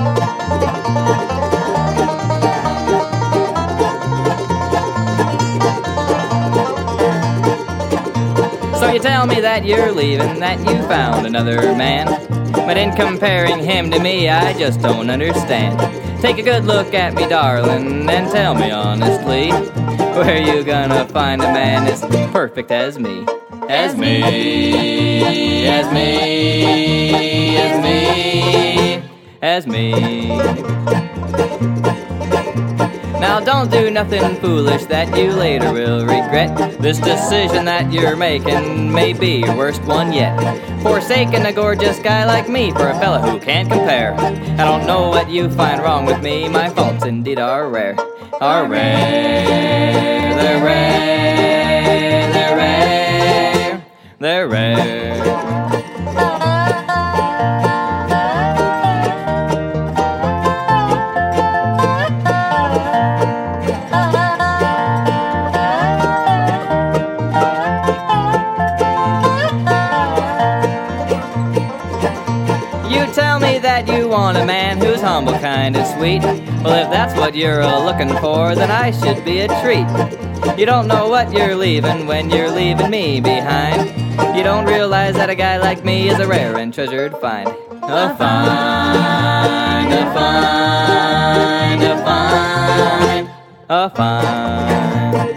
So you tell me that you're leaving, that you found another man, but in comparing him to me, I just don't understand. Take a good look at me, darling, and tell me honestly, where you gonna find a man as perfect as me? As me, as me, as me, as me. Now don't do nothing foolish that you later will regret. This decision that you're making may be your worst one yet. Forsaking a gorgeous guy like me for a fella who can't compare. I don't know what you find wrong with me, my faults indeed are rare. Are rare, they're rare, they're rare, they're rare. You tell me that you want a man who's humble, kind and sweet. Well, if that's what you're looking for, then I should be a treat. You don't know what you're leaving when you're leaving me behind. You don't realize that a guy like me is a rare and treasured find. A find, a find, a find, a find.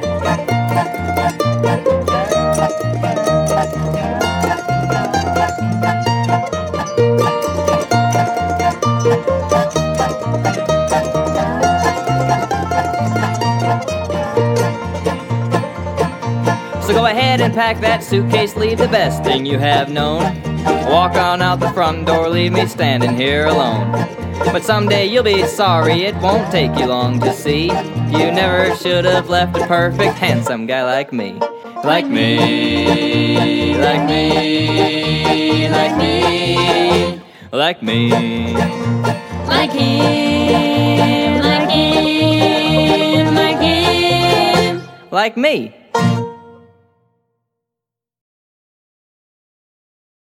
So go ahead and pack that suitcase, leave the best thing you have known. Walk on out the front door, leave me standing here alone. But someday you'll be sorry, it won't take you long to see. You never should have left a perfect, handsome guy like me. Like me, like me, like me, like me. Like him, like him, like him. Like me.